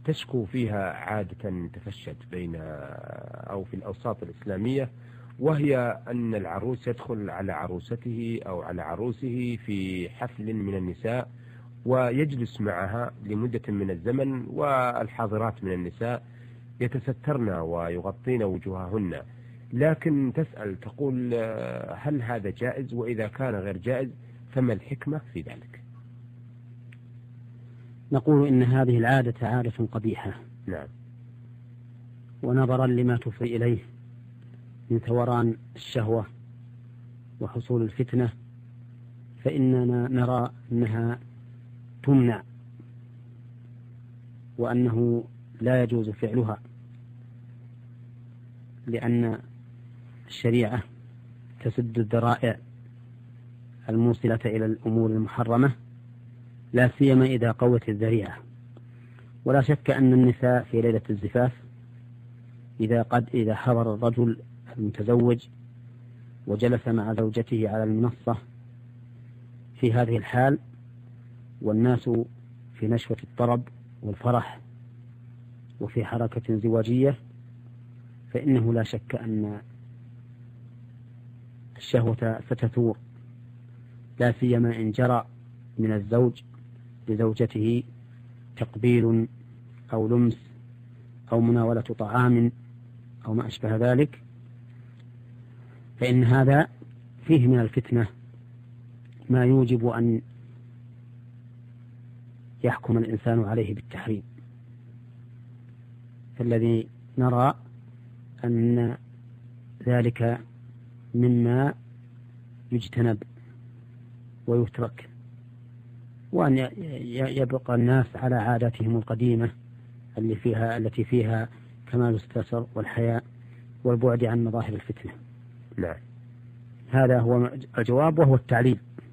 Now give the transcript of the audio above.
تشكو فيها عادة تفشت بين أو في الأوساط الإسلامية، وهي أن العروس يدخل على عروسته أو على عروسه في حفل من النساء ويجلس معها لمدة من الزمن، والحاضرات من النساء يتسترن ويغطين وجوههن، لكن تسأل تقول هل هذا جائز؟ وإذا كان غير جائز فما الحكمة في ذلك؟ نقول إن هذه العادة عادة قبيحة. نعم. ونظرا لما تفضي إليه من ثوران الشهوة وحصول الفتنة، فإننا نرى أنها تمنع، وأنه لا يجوز فعلها، لأن الشريعة تسد الذرائع الموصلة إلى الأمور المحرمة، لا سيما إذا قوت الذريعة. ولا شك أن النساء في ليلة الزفاف إذا حضر الرجل المتزوج وجلس مع زوجته على المنصة في هذه الحال والناس في نشوة الطرب والفرح وفي حركة زواجية، فإنه لا شك أن الشهوة ستثور، لا سيما إن جرى من الزوج لزوجته تقبيل أو لمس أو مناولة طعام أو ما أشبه ذلك، فإن هذا فيه من الفتنة ما يوجب أن يحكم الإنسان عليه بالتحريم. فالذي نرى أن ذلك مما يجتنب ويترك، وأن يبقى الناس على عاداتهم القديمة التي فيها كمال الستر والحياء والبعد عن مظاهر الفتنة. نعم. هذا هو الجواب وهو التعليل.